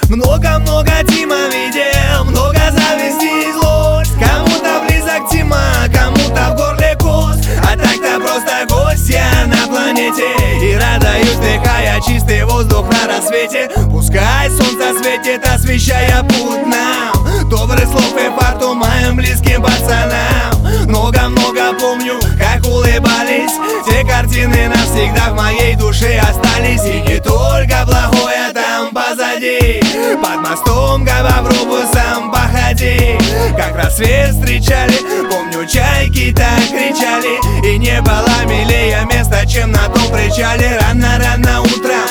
Много-много Тима видел, много зависти и злость. Кому-то близок Тима, кому-то в горле кость. А так-то просто гостья на планете. И радуюсь, вдыхая чистый воздух на рассвете. Пускай солнце светит, освещая путь нам. Добрых слов и фарту моим близким пацанам. Много-много помню, как улыбались. Те картины навсегда в моей душе остались. И не только плохое там позади. Под мостом автобусом походи. Как рассвет встречали, помню, чайки так кричали. И не было милее места, чем на том причале. Рано-рано утром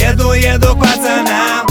еду к пацанам.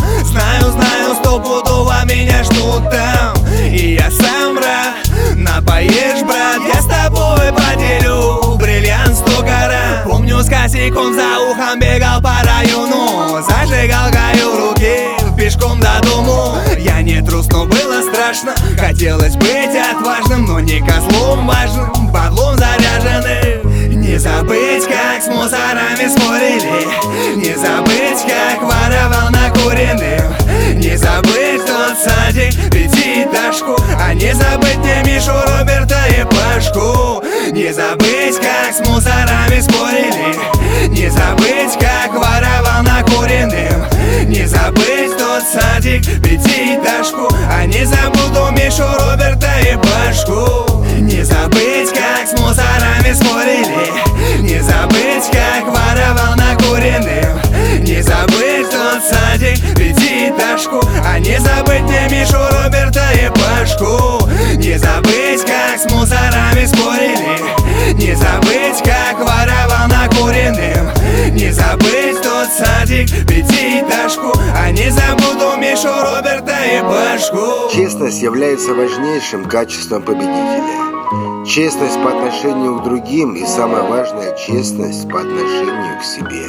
Знаю, стопудово меня ждут там. И я сам рад, напоешь, брат, я с тобой поделю бриллиант 100 карат. Помню, с косяком за ухом бегал по району. Зажигалкой в руке, пешком до дому. Я не трус, но было страшно. Хотелось быть отважным, но не козлом важным, подлом заряженным. Не забыть, как с мусорами спорили. Не забыть, как воровал накуренным. Не забыть тот садик, пятиэтажку. А не забыть мне Мишу, Роберта и Пашку. Не забыть, как с мусорами спорили. Не забыть, как воровал накуренным. Не забыть тот садик, пятиэтажку. А не забуду Мишу, Роберта и Пашку. Не забыть, как с мусорами спорили. Не забыть, как воровал накуренным. Не забыть тот садик, пятиэтажку. А не забыть мне Мишу, Роберта и Пашку. Не забыть, как с мусорами спорили. Не забыть, как воровал накуренным. Не забыть тот садик, пятиэтажку. А не забуду Мишу, Роберта и Пашку. Честность является важнейшим качеством победителя. Честность по отношению к другим и, самое важное, честность по отношению к себе.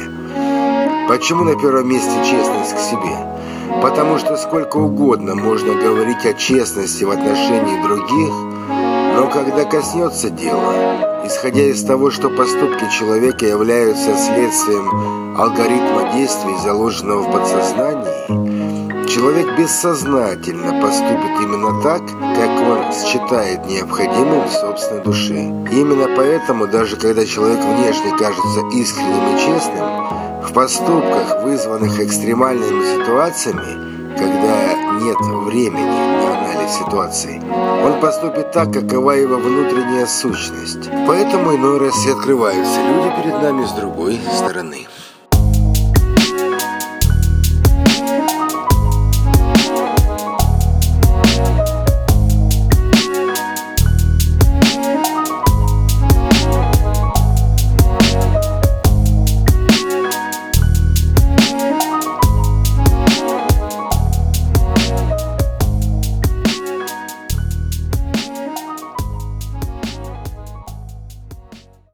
Почему на первом месте честность к себе? Потому что сколько угодно можно говорить о честности в отношении других, но когда коснется дела, исходя из того, что поступки человека являются следствием алгоритма действий, заложенного в подсознании, человек бессознательно поступит именно так, как он считает необходимым в собственной душе. И именно поэтому, даже когда человек внешне кажется искренним и честным, в поступках, вызванных экстремальными ситуациями, когда нет времени на анализ ситуации, он поступит так, какова его внутренняя сущность. Поэтому иной раз и открываются люди перед нами с другой стороны.